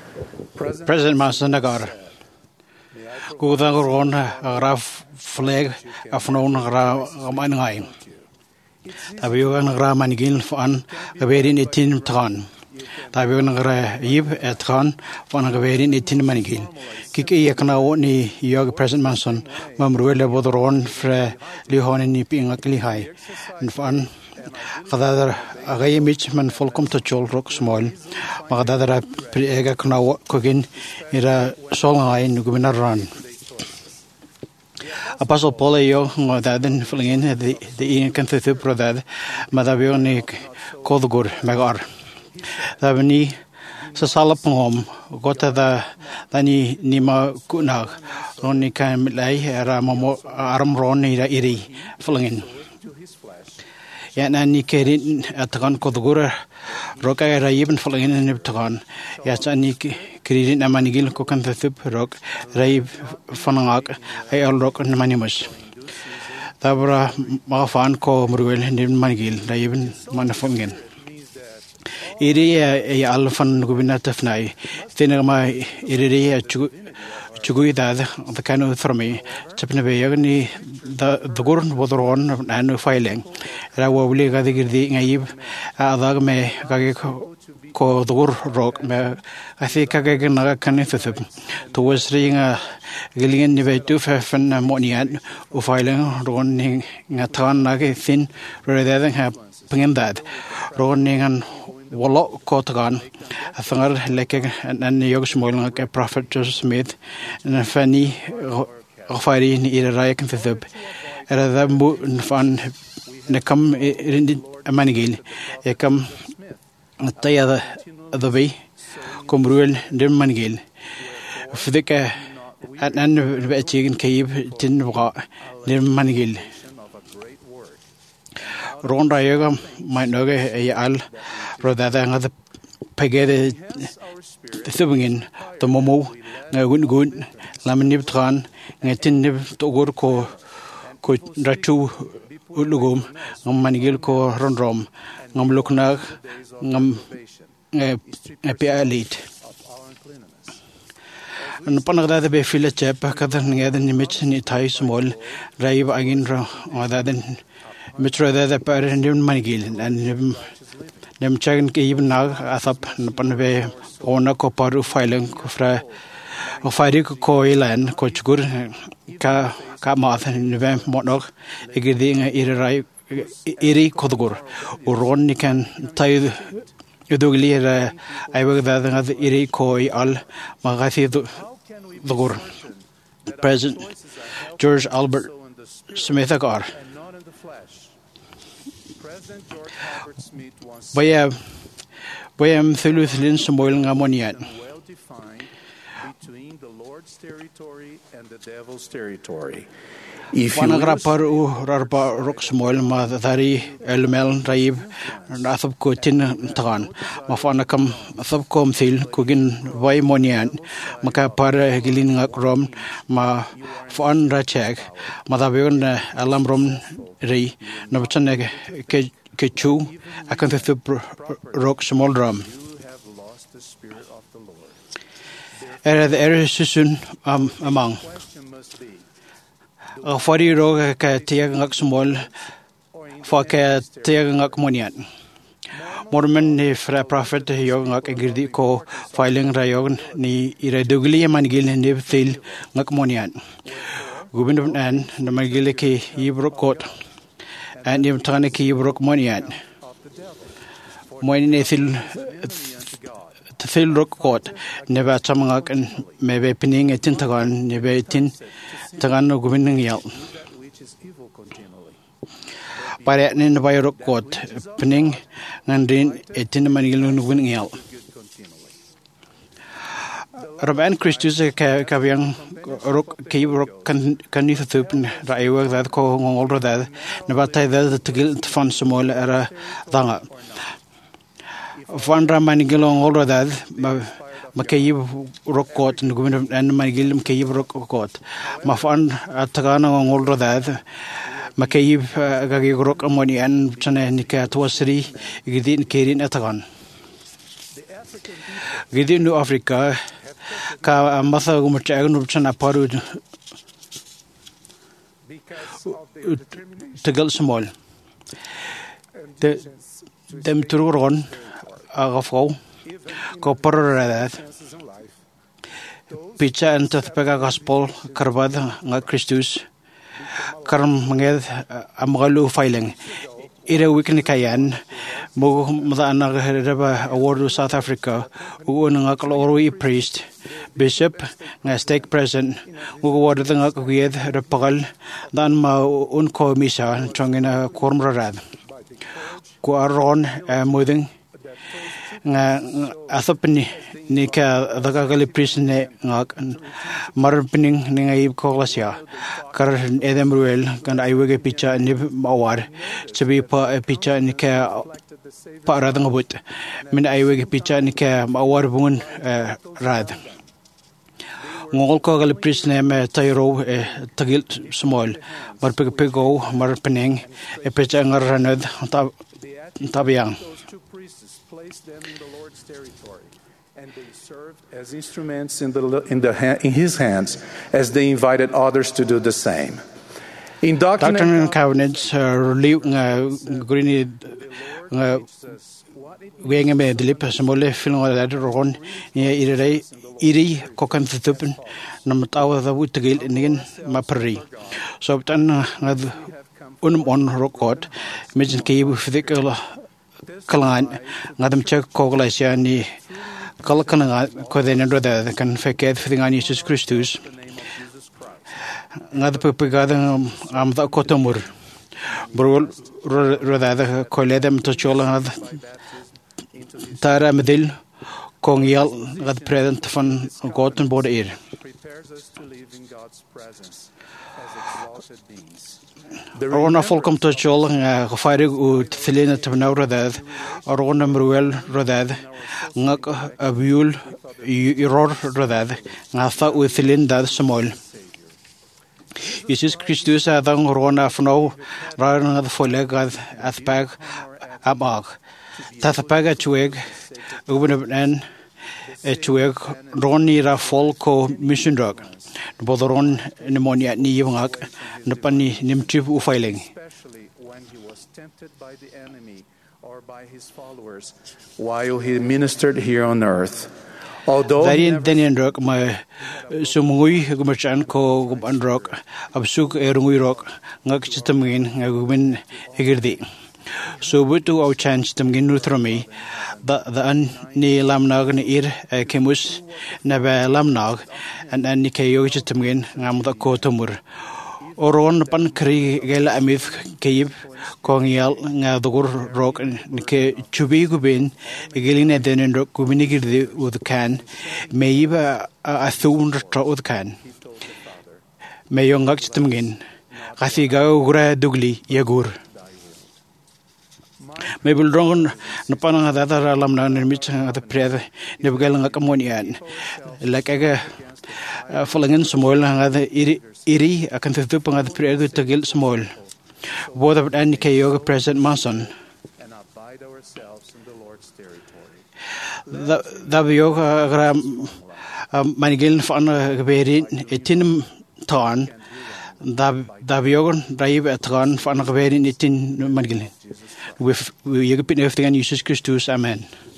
President Masanagar Gudangaron Raf flag of known Ramangai. Tabuan Ramanigil Fan, a very 18 ton. Tabuan Yib at Khan, one of a very 18 manigil. Kiki Yakanaoni, Yog President Manson, Mamruela Bodoron, Fre Lihon and Nipping Lihai, and Fan. Kadadar agay mitchman folkom to chol rock small magadadar priega knaw kogin ira solngai nuguminar run Apostle Paul yo ngadaden flingin the in kan thu prodad madabioni kodgur magar dabni sa salapngom gota da dani nima kunag roni kan lai ara mamo aram ron ira iri flingin Yan ni kerin atakan kodgura roka era yeben flingin in takan yachani kerin amanigil ko kan thup rok rai fanangak ay all rok namanimus tabra mafan ko murwel nim manigil yeben manafungen iri ay alfan gubina tafnai tinama iri chugui da the kanu thrami chapna be yagni the gurn bodron and filing rawa wuli ga digirdi ngayib adag me kage ko dur rock me afi kage na kan thup to was ringa gilingen ni be tu fan monian u filing ron ning ngatan nage thin rather than have pingin that ron ning Wallop Kotagan, a thinger like an yogs moiling a prophet Joseph Smith, and a fanny of fire in Ira can thub. Rather than fun, Necum a manigil, a come a taya the way, come ruin, dim manigil. Fidika at an chicken cave, tin dim manigil. Ron Rayagam might know a al rather than other pegade thubingin, the momo, good, laminibtran, and a tin to good ko ratu ulugum, manigil ko rondrom, luknag, a pia elite. And upon another be feel a chap, cutting other image in it high small, drive again rather than Mitra the parent in Manigil and them checking even now as up upon the owner coparu filing fra of fire coil coach good math and event monok egiding iri kodgur or Ron can tie Udugli I work that another iri koi al magasi the gur President George Albert Smith agar. Bayam Thuluth Linsamoil Ammoniat. Well defined between the Lord's territory and the devil's territory. Wanagrapar Rarba Roxmoil Mathari Elmel Raib and Athab Kotin Taran Mafanakam Athabcom Thil Kugin Vaimonian Macapar Gilin Rom Ma Fan Rachek Madavion Alambrom Ri Navachaneg Kechu Akanthip Rock Small Drum. Era the Erisusun among. A 40 rogue tiagak small for tiagak monian. Mormon fra prophet Yogak Girdi ko filing rayon ni iredugli manigil nib thil ngakmonian. Gubin and the Magiliki Yibrokot and Imtaniki Yibrokmonian. Moinethil Thil rock court, never chamangak and maybe pinning a tintagon, never tin tagano gubin yell. By in the bio rock court, pinning and rin a tin manilun winning yell. Raban Christus Kavian rock cave rock can you thupen, I work that call all that, never tie that to guilt fun small era danga. Vandra Manigilong older that Makayib rock court and Governor and Manigilum Cave rock court. Mafan at Tagana on older that Makayib Gagi rock amoni and Chana Nika Twasri, Gidin Kirin Atagan. Gidi nu Afrika ka matha gumchagan upchana paru tagal small. Dem tururon agafau ko parorad picha and tathpega gospel karbad nga Christus karam manged amgalu filing ira weekend kayan mo madana reba award South Africa u nga kaloroi priest bishop nga stake president u award nga kuyed repagal dan ma unko misa chongina kormrad ko aron moding nga athopni ni ka dagagali priest ne nga marpining ni nga ibkolasya kar edemruel kan aiwege picha ni awar chabi pa picha ni ka para dangabut min aiwege picha ni ka awar bungun rad ngol ko gali priest ne me tayro tagil small marpego marpining picha ngaranad tabiang placed them in the Lord's territory, and they served as instruments in His hands as they invited others to do the same. In Doctrine and Covenants, Grini Wing me the lip, Samole, Film that Ron, Iri, Cocan Thupen, Namatawa, the Wootagil in Mapari. So, then on record, Imagine Cave physical. Kalan ngadam check koglasya ni kalkana ko den roda kan feket fidingan Jesus Christus ngad pepegada am da kotomur brol roda ko ledem to chola tara medil kongyal ngad present van goten bod eer prepares us to live in God's presence as exalted beings. Rona volkom to chol gefarig u thelena tbenawradad rona mruel rodad ngak abiul iror rodad ngafa u thelin dad smol Jesus Christus adang rona fno rana the folegad athpag abag tathpag chueg ubnen chueg roni ra folko mission drug bodoron pneumonia ni yungak napani nimtrip u filing especially when he was tempted by the enemy or by his followers while he ministered here on earth. Although Varian Danian rock my sumui gumachan ko gubandrock absuk erungui rock ngak chitamin ngagubin higirdi so butu au chance tamgin nutromi the an ni lamnag ni ir kemus naba lamnag and an ni kayo chitamgin ngam da ko tumur oron pan kri gela amif kayib kongyal nga dugur rock ni ke chubi gubin gelina denen rock gubini girdi ud kan meiba athun tra ud kan mayong ngak chitamgin kasi gaw gura dugli yagur Maybe wrong Napana the other alam na nirmit the prayer Nebgal Nakamonian like a falling in small and the iri a constitution of the prayer to Gil small. Both of any yoga present Manson. And abide ourselves in the Lord's territory. The yoga Manigil fan very 18 ton. The yoga drive at Ron fan very 18 Manigil. With European everything and Jesus Christus, Amen.